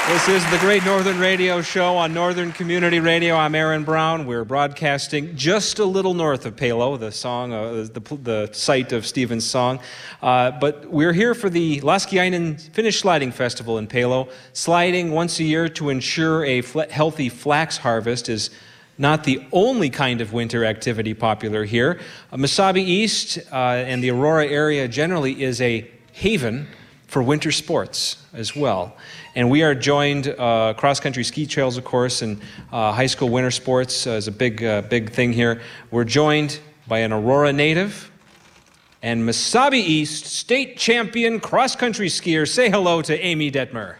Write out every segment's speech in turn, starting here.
This is the Great Northern Radio Show on Northern Community Radio. I'm Aaron Brown. We're broadcasting just a little north of Palo, the site of Stephen's song. But we're here for the Laskiainen Finnish Sliding Festival in Palo. Sliding once a year to ensure a healthy flax harvest is not the only kind of winter activity popular here. Mesabi East and the Aurora area generally is a haven for winter sports as well. And we are joined, cross-country ski trails, of course, and high school winter sports is a big thing here. We're joined by an Aurora native and Mesabi East state champion cross-country skier. Say hello to Amy Detmer.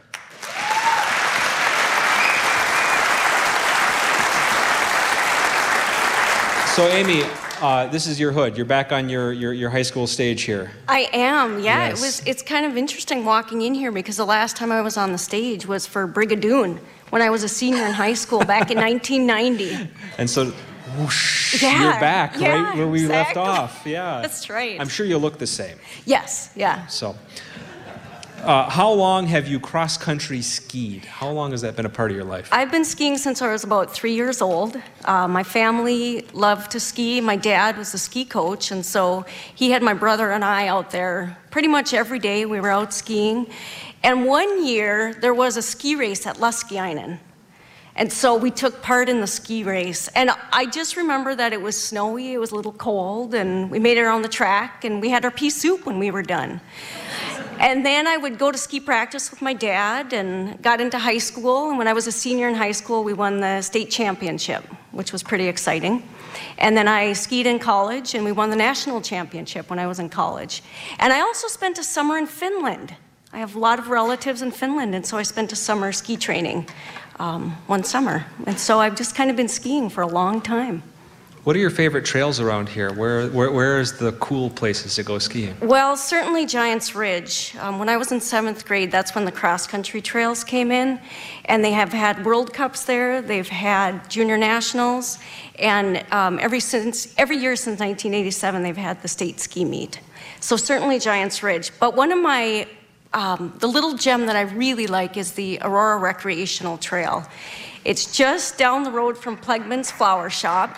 So Amy, this is your hood. You're back on your high school stage here. I am, yeah. Yes. It's kind of interesting walking in here because the last time I was on the stage was for Brigadoon when I was a senior in high school back in 1990. And so, whoosh, Yeah, you're back yeah, right where we left exactly. off. Yeah. That's right. I'm sure you'll look the same. Yes, yeah. So, how long have you cross-country skied? How long has that been a part of your life? I've been skiing since I was about 3 years old. My family loved to ski. My dad was a ski coach, and so he had my brother and I out there pretty much every day. We were out skiing. And one year, there was a ski race at Laskiainen. And so we took part in the ski race. And I just remember that it was snowy, it was a little cold, and we made it around the track, and we had our pea soup when we were done. And then I would go to ski practice with my dad and got into high school. And when I was a senior in high school, we won the state championship, which was pretty exciting. And then I skied in college, and we won the national championship when I was in college. And I also spent a summer in Finland. I have a lot of relatives in Finland, and so I spent a summer ski training one summer. And so I've just kind of been skiing for a long time. What are your favorite trails around here? Where is the cool places to go skiing? Well, certainly Giants Ridge. When I was in 7th grade, that's when the cross-country trails came in, and they have had World Cups there, they've had Junior Nationals, and every year since 1987, they've had the state ski meet. So certainly Giants Ridge. But one of my, the little gem that I really like is the Aurora Recreational Trail. It's just down the road from Plegman's Flower Shop.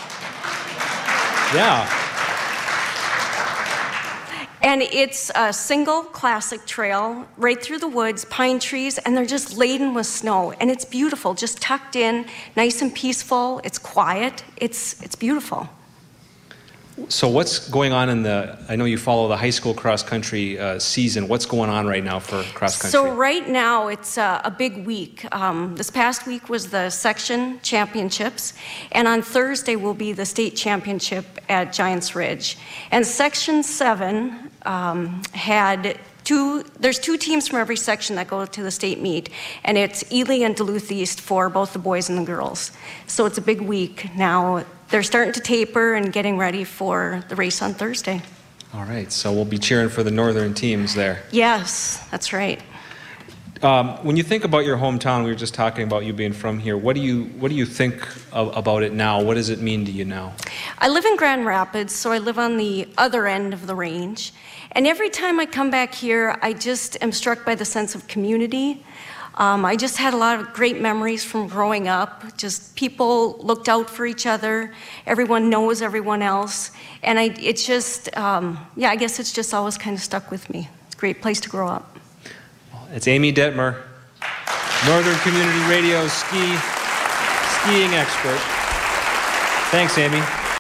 Yeah. And it's a single classic trail right through the woods, pine trees, and they're just laden with snow. And it's beautiful, just tucked in, nice and peaceful. It's quiet. It's beautiful. So what's going on I know you follow the high school cross-country season. What's going on right now for cross-country? So right now, it's a big week. This past week was the section championships, and on Thursday will be the state championship at Giants Ridge. And Section 7 there's two teams from every section that go to the state meet, and it's Ely and Duluth East for both the boys and the girls. So it's a big week now. They're starting to taper and getting ready for the race on Thursday. All right, so we'll be cheering for the northern teams there. Yes, that's right. When you think about your hometown, we were just talking about you being from here. What do you think about it now? What does it mean to you now? I live in Grand Rapids, so I live on the other end of the range. And every time I come back here, I just am struck by the sense of community. I just had a lot of great memories from growing up. Just people looked out for each other. Everyone knows everyone else. And I guess it's just always kind of stuck with me. It's a great place to grow up. It's Amy Detmer, Northern Community Radio skiing expert. Thanks, Amy.